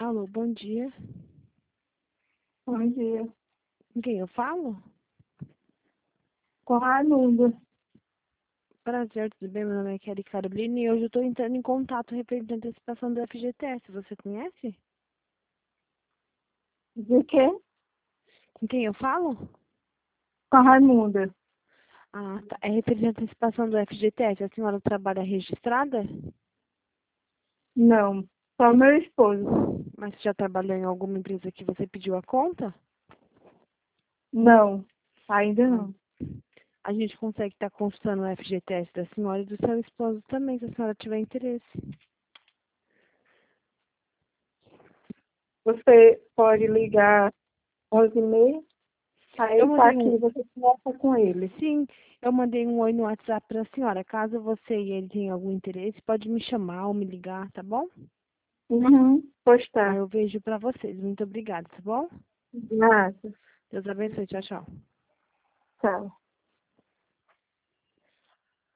Alô, bom dia. Bom dia. Com quem eu falo? Com a Raimundo. Prazer, tudo bem? Meu nome é Kelly Carolina e hoje eu estou entrando em contato referente à antecipação do FGTS. Você conhece? De quê? Com quem eu falo? Com a Raimunda. Ah, tá. É referente à antecipação do FGTS. A senhora trabalha registrada? Não. Só meu esposo. Mas já trabalhou em alguma empresa que você pediu a conta? Não. Ainda Ah, não. a gente consegue estar consultando o FGTS da senhora e do seu esposo também, se a senhora tiver interesse. Você pode ligar 11h30. Aí Eu ele tá mandei aqui. um, Você conversa com ele. Sim, eu mandei um oi no WhatsApp para a senhora. Caso você e ele tenham algum interesse, pode me chamar ou me ligar, tá bom? Uhum. Pois Aí tá. eu vejo para vocês. Muito obrigada, tá bom? Nada. Deus abençoe. Tchau, tchau. Tchau.